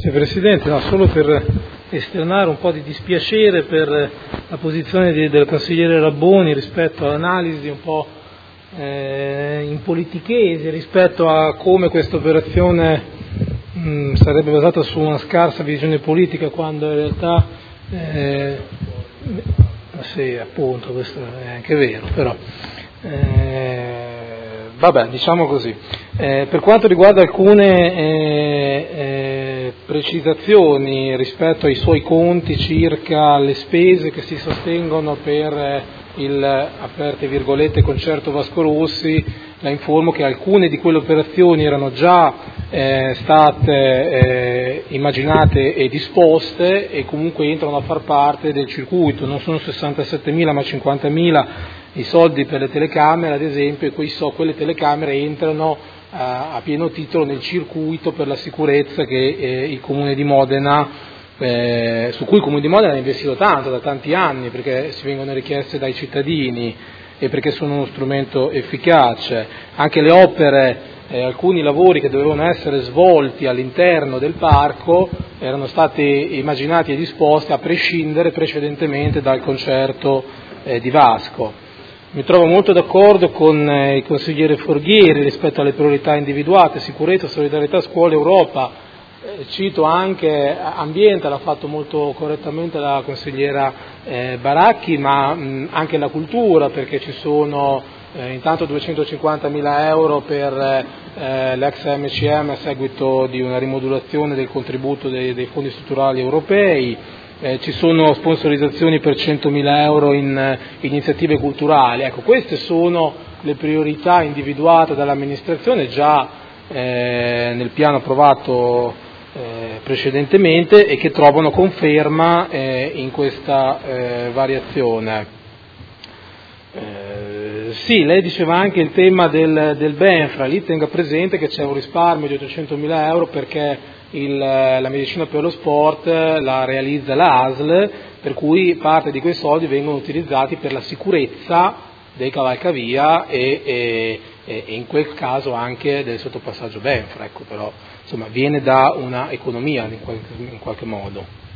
Grazie Presidente, no, solo per esternare un po' di dispiacere per la posizione del consigliere Rabboni rispetto all'analisi un po' in politichese rispetto a come questa operazione sarebbe basata su una scarsa visione politica, quando in realtà sì, appunto, questo è anche vero, però vabbè, diciamo così. Per quanto riguarda alcune precisazioni rispetto ai suoi conti circa le spese che si sostengono per il, aperte virgolette, concerto Vasco Rossi, la informo che alcune di quelle operazioni erano già state immaginate e disposte e comunque entrano a far parte del circuito. Non sono 67.000 ma 50.000 i soldi per le telecamere, ad esempio, e quelle telecamere entrano a pieno titolo nel circuito per la sicurezza che il Comune di Modena, su cui il Comune di Modena ha investito tanto, da tanti anni, perché si vengono richieste dai cittadini e perché sono uno strumento efficace. Anche le opere, alcuni lavori che dovevano essere svolti all'interno del parco erano stati immaginati e disposti a prescindere precedentemente dal concerto di Vasco. Mi trovo molto d'accordo con il consigliere Forghieri rispetto alle priorità individuate: sicurezza, solidarietà, scuola, Europa. Cito anche ambiente, l'ha fatto molto correttamente la consigliera Baracchi, ma anche la cultura, perché ci sono intanto 250.000 euro per l'ex MCM a seguito di una rimodulazione del contributo dei fondi strutturali europei. Ci sono sponsorizzazioni per 100.000 euro in iniziative culturali. Ecco, queste sono le priorità individuate dall'amministrazione già nel piano approvato precedentemente e che trovano conferma in questa variazione. Sì, lei diceva anche il tema del Benfra. Lì tenga presente che c'è un risparmio di 800.000 euro perché la medicina per lo sport la realizza la ASL, per cui parte di quei soldi vengono utilizzati per la sicurezza dei cavalcavia e in quel caso anche del sottopassaggio Benfra, ecco, però insomma viene da una economia in qualche modo.